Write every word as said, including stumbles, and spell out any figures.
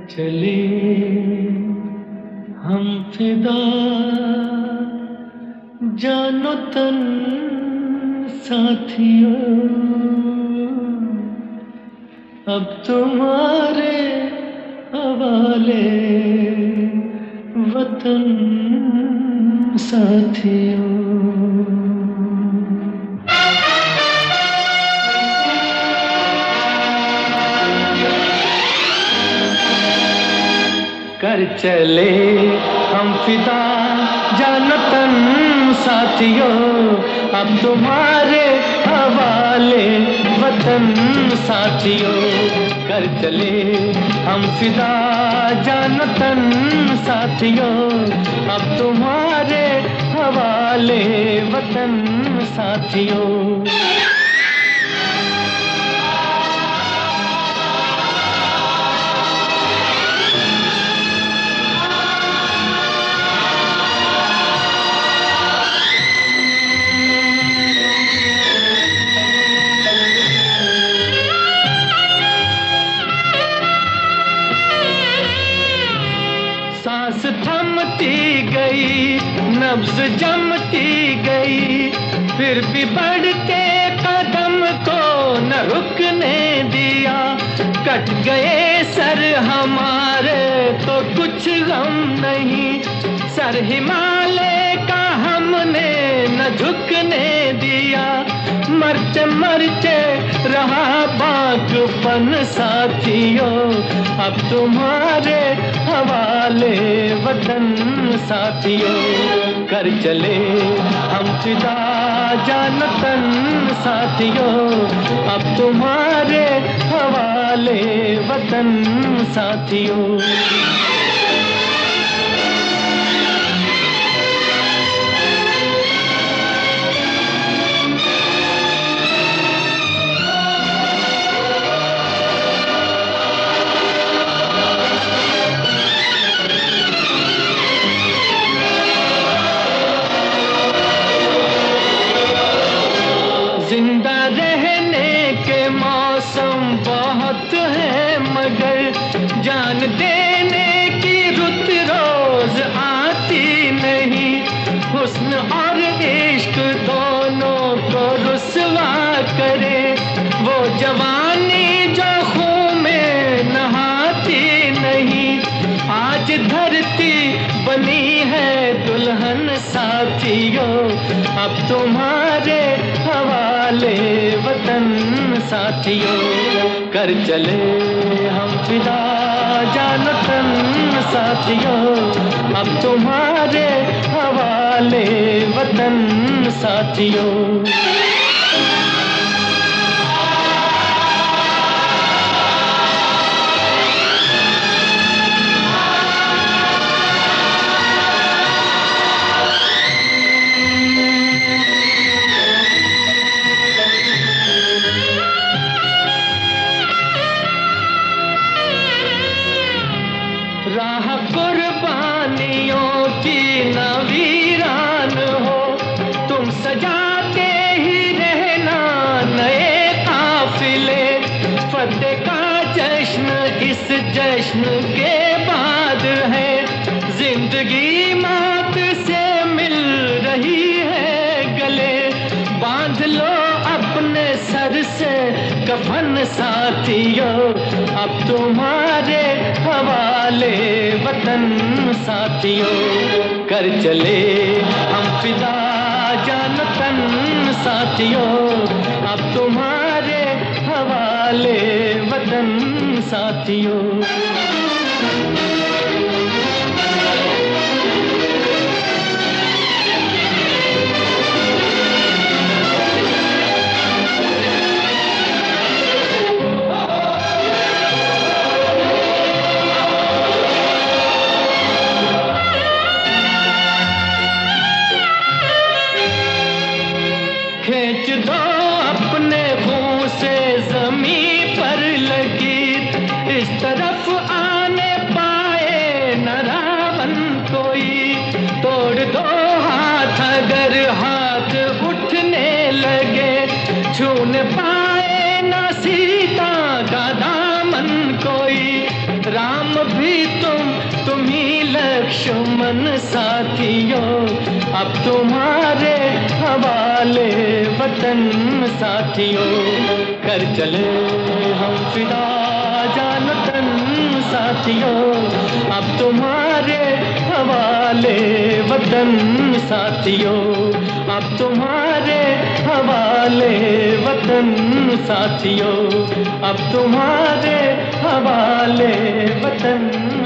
चले हम फिदा जानो तन साथियों, अब तुम्हारे हवाले वतन साथियों। कर चले हम फिदा जानो तन साथियों, अब तुम्हारे हवाले वतन साथियों। कर चले हम फिदा जानो तन साथियों, अब तुम्हारे हवाले वतन साथियों। सांस थमती गई, नब्ज जमती गई, फिर भी बढ़ते कदम को न रुकने दिया। कट गए सर हमारे तो कुछ गम नहीं, सर हिमालय का हमने न झुकने दिया। मरते मरते रहा बागपन साथियों, अब तुम्हारे हवाले वतन साथियों। कर चले हम फिदा जानो तन साथियों, अब तुम्हारे हवाले वतन साथियों। जिंदा रहने के मौसम बहुत है, मगर जान देने की रुत रोज आती नहीं। हुस्न और इश्क दोनों को रुसवा करे, वो जवानी जो खून में नहाती नहीं। आज धरती बनी है दुल्हन साथियों, अब तुम्हारे हवाले वतन साथियों। कर चले हम फिदा जानो तन साथियों, अब तुम्हारे हवाले वतन साथियों। राह कुर्बानियों की न वीरान हो, तुम सजाते ही रहना नए काफिले। फतेह का जश्न इस जश्न के बाद है, जिंदगी मौत से मिल रही है गले। बांध लो अपने सर से कफन साथियों, अब तुम्हारे हवाले वतन साथियों। कर चले हम फिदा जानो तन साथियों, अब तुम्हारे हवाले वतन साथियों। खींच दो अपने मुंह से जमीन पर लगी, इस तरफ आने पाए न रावण कोई। तोड़ दो हाथ अगर हाथ उठने लगे, छून पाए न सीता का दामन कोई। राम भी तुम तुम ही लक्ष्मण साथियों, अब तुम्हारे हवाले वतन साथियों। कर चले हम फिदा जान तन साथियों, अब तुम्हारे हवाले वतन साथियों, अब तुम्हारे हवाले वतन साथियों, अब तुम्हारे हवाले वतन